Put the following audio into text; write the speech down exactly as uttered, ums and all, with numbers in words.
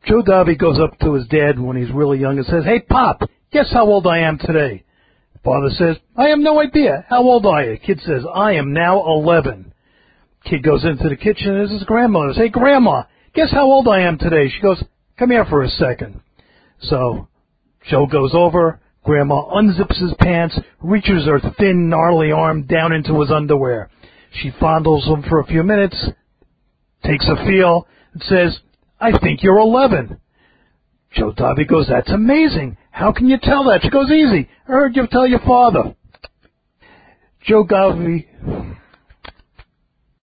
Joe Dobby goes up to his dad when he's really young and says, "Hey, Pop, guess how old I am today?" Father says, "I have no idea. How old are you?" Kid says, "I am now eleven." Kid goes into the kitchen and this is his grandmother. Hey, Grandma, guess how old I am today? She goes, "Come here for a second." So Joe goes over. Grandma unzips his pants, reaches her thin, gnarly arm down into his underwear. She fondles him for a few minutes, takes a feel, and says, "I think you're eleven." Joe Dobby goes, "That's amazing. How can you tell that?" She goes, "Easy. I heard you tell your father." Joe Dobby